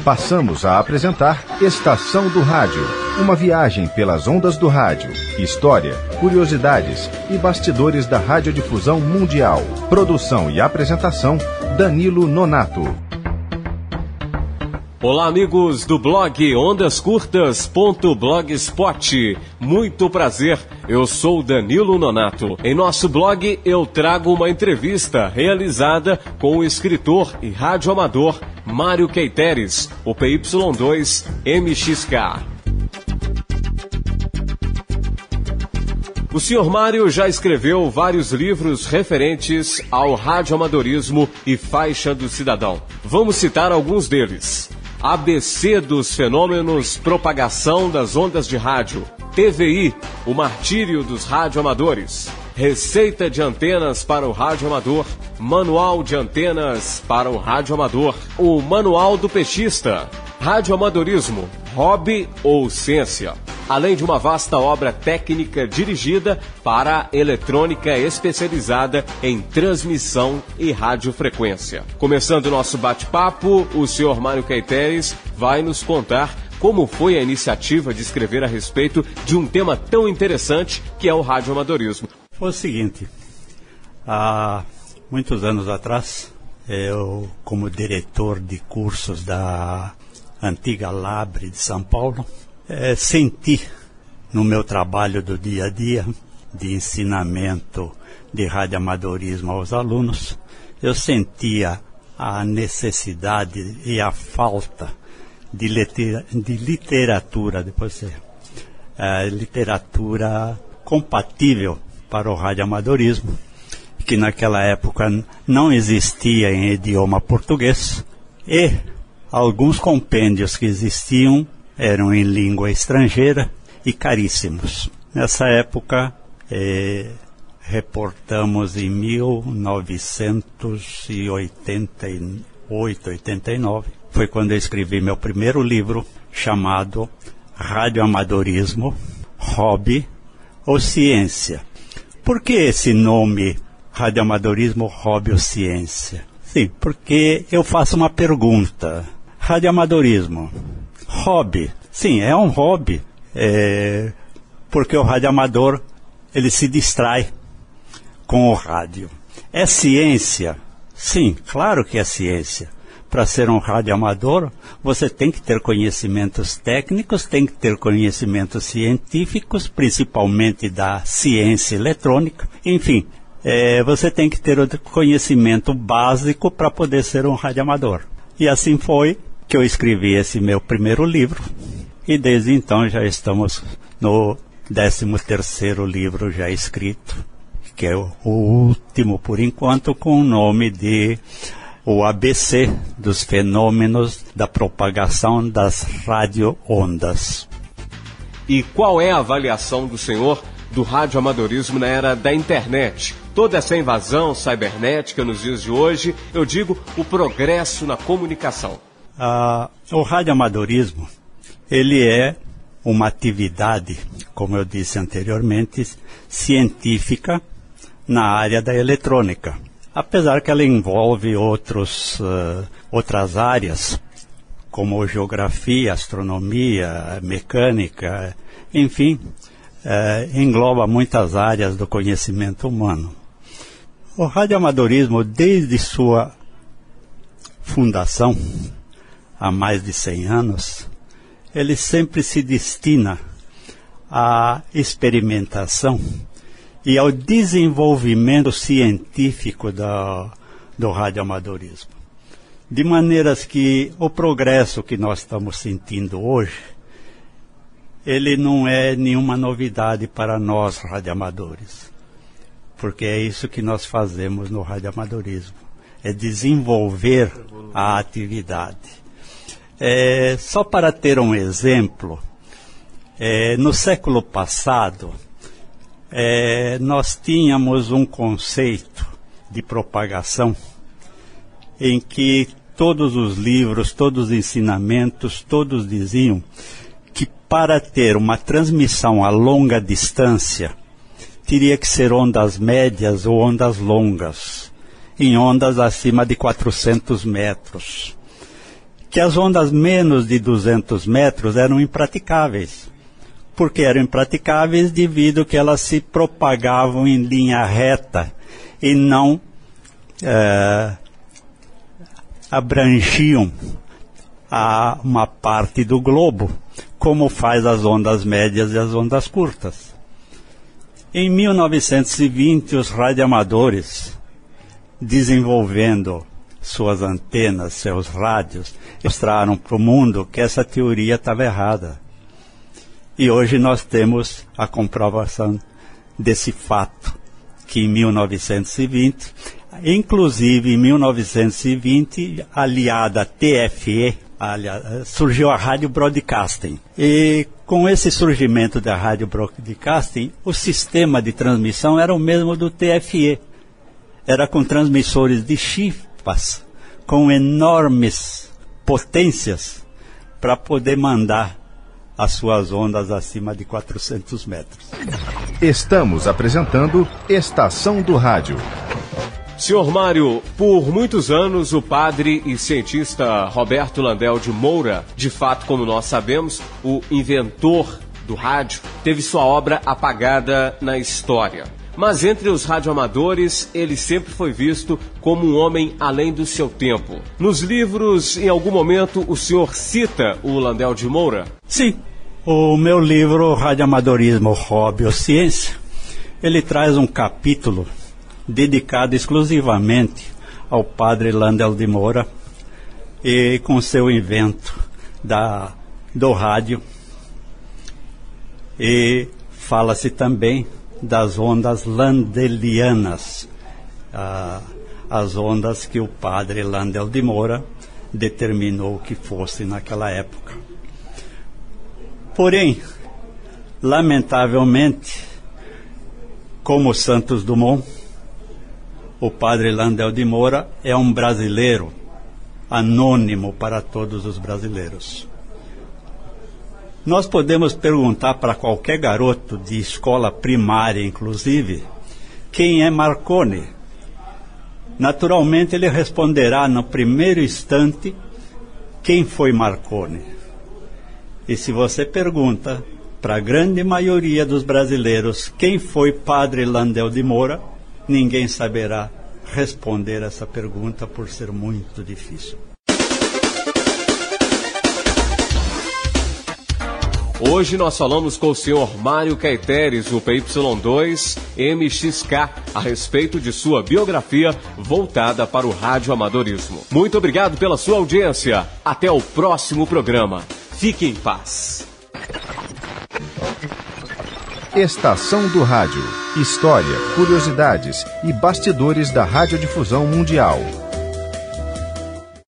Passamos a apresentar Estação do Rádio, uma viagem pelas ondas do rádio, história, curiosidades e bastidores da radiodifusão mundial. Produção e apresentação, Danilo Nonato. Olá, amigos do blog ondascurtas.blogspot. Muito prazer, eu sou Danilo Nonato. Em nosso blog eu trago uma entrevista realizada com o escritor e radioamador Mário Queiteres, o PY2MXK. O senhor Mário já escreveu vários livros referentes ao radioamadorismo e faixa do cidadão. Vamos citar alguns deles. ABC dos fenômenos propagação das ondas de rádio. TVI, o martírio dos radioamadores. Receita de antenas para o radioamador. Manual de antenas para o radioamador. O Manual do Peixista. Radioamadorismo, hobby ou ciência. Além de uma vasta obra técnica dirigida para eletrônica especializada em transmissão e radiofrequência. Começando o nosso bate-papo, o senhor Mário Queiteres vai nos contar como foi a iniciativa de escrever a respeito de um tema tão interessante que é o radioamadorismo. Foi o seguinte, há muitos anos atrás, eu, como diretor de cursos da antiga Labre de São Paulo, senti no meu trabalho do dia a dia, de ensinamento de radioamadorismo aos alunos, eu sentia a necessidade e a falta de literatura, literatura compatível para o radioamadorismo, que naquela época não existia em idioma português, e alguns compêndios que existiam eram em língua estrangeira e caríssimos. Nessa época, reportamos em 1988, 89, foi quando eu escrevi meu primeiro livro, chamado Radioamadorismo, Hobby ou Ciência. Por que esse nome, Radioamadorismo, Hobby ou Ciência? Sim, porque eu faço uma pergunta. Radioamadorismo, hobby? Sim, é um hobby, porque o radioamador, ele se distrai com o rádio. É ciência? Sim, claro que é ciência. Para ser um radioamador, você tem que ter conhecimentos técnicos, tem que ter conhecimentos científicos, principalmente da ciência eletrônica. Enfim, você tem que ter o conhecimento básico para poder ser um radioamador. E assim foi que eu escrevi esse meu primeiro livro, e desde então já estamos no 13º livro já escrito, que é o último por enquanto, com o nome de o ABC dos fenômenos da propagação das radioondas. E qual é a avaliação do senhor do radioamadorismo na era da internet? Toda essa invasão cibernética nos dias de hoje, eu digo, o progresso na comunicação. O radioamadorismo, ele é uma atividade, como eu disse anteriormente, científica na área da eletrônica. Apesar que ela envolve outras áreas, como geografia, astronomia, mecânica, enfim, engloba muitas áreas do conhecimento humano. O radioamadorismo, desde sua fundação, há mais de 100 anos, ele sempre se destina à experimentação e ao desenvolvimento científico do radioamadorismo. De maneiras que o progresso que nós estamos sentindo hoje, ele não é nenhuma novidade para nós radioamadores, porque é isso que nós fazemos no radioamadorismo, é desenvolver a atividade. Só para ter um exemplo, no século passado, nós tínhamos um conceito de propagação em que todos os livros, todos os ensinamentos, todos diziam que para ter uma transmissão a longa distância, teria que ser ondas médias ou ondas longas, em ondas acima de 400 metros. que as ondas menos de 200 metros eram impraticáveis. Porque eram impraticáveis devido que elas se propagavam em linha reta e não abrangiam a uma parte do globo, como faz as ondas médias e as ondas curtas. Em 1920, os radioamadores, desenvolvendo suas antenas, seus rádios, mostraram para o mundo que essa teoria estava errada. E hoje nós temos a comprovação desse fato, que em 1920, inclusive em 1920, aliada à TFE, surgiu a Rádio Broadcasting. E com esse surgimento da Rádio Broadcasting, o sistema de transmissão era o mesmo do TFE. Era com transmissores de chispas, com enormes potências, para poder mandar as suas ondas acima de 400 metros. Estamos apresentando Estação do Rádio. Senhor Mário, por muitos anos o padre e cientista Roberto Landel de Moura, de fato, como nós sabemos, o inventor do rádio, teve sua obra apagada na história. Mas entre os radioamadores, ele sempre foi visto como um homem além do seu tempo. Nos livros, em algum momento, o senhor cita o Landel de Moura? Sim. O meu livro, Radioamadorismo, Hobby ou Ciência, ele traz um capítulo dedicado exclusivamente ao padre Landel de Moura e com seu invento do rádio. E fala-se também das ondas landelianas, as ondas que o padre Landel de Moura determinou que fosse naquela época. Porém, lamentavelmente, como Santos Dumont, o padre Landel de Moura é um brasileiro anônimo para todos os brasileiros. Nós podemos perguntar para qualquer garoto de escola primária, inclusive, quem é Marconi. Naturalmente, ele responderá no primeiro instante quem foi Marconi. E se você pergunta para a grande maioria dos brasileiros quem foi padre Landel de Moura, ninguém saberá responder essa pergunta por ser muito difícil. Hoje nós falamos com o senhor Mário Caeteres, do PY2 MXK, a respeito de sua biografia voltada para o radioamadorismo. Muito obrigado pela sua audiência. Até o próximo programa. Fique em paz. Estação do Rádio. História, curiosidades e bastidores da radiodifusão mundial.